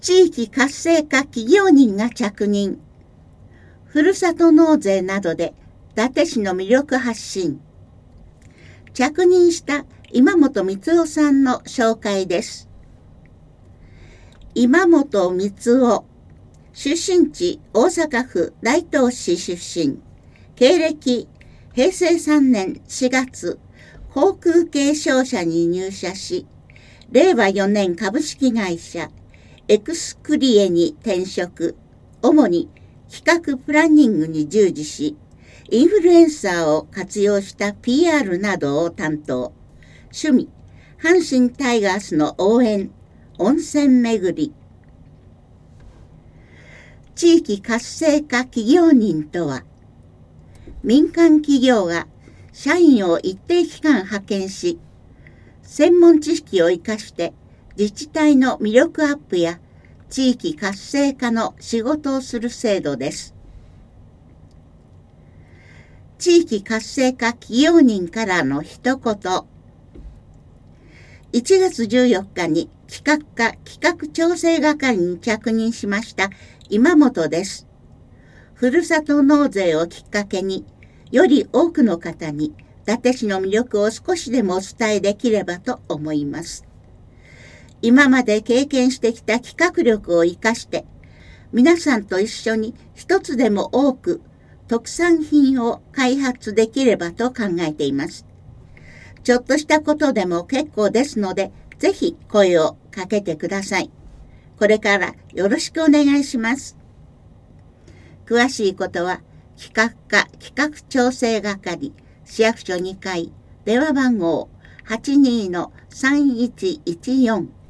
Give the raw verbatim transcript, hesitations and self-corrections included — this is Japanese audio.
地域活性化企業人が着任。ふるさと納税などで伊達市の魅力発信。着任した今本光夫さんの紹介です。今本光夫、出身地大阪府大東市出身。経歴、へいせいさんねんしがつ、航空系商社に入社し、れいわよねん株式会社エクスクリエに転職、主に企画プランニングに従事し、インフルエンサーを活用した ピーアール などを担当。趣味、阪神タイガースの応援、温泉巡り。地域活性化企業人とは、民間企業が社員を一定期間派遣し、専門知識を生かして自治体の魅力アップや地域活性化の仕事をする制度です。地域活性化企業人からの一言。いちがつじゅうよっかに企画課企画調整係に着任しました今本です。ふるさと納税をきっかけに、より多くの方に伊達市の魅力を少しでもお伝えできればと思います。今まで経験してきた企画力を生かして、皆さんと一緒に一つでも多く特産品を開発できればと考えています。ちょっとしたことでも結構ですので、ぜひ声をかけてください。これからよろしくお願いします。詳しいことは、企画課企画調整係、市役所にかい、電話番号 はちにーのさんいちいちよん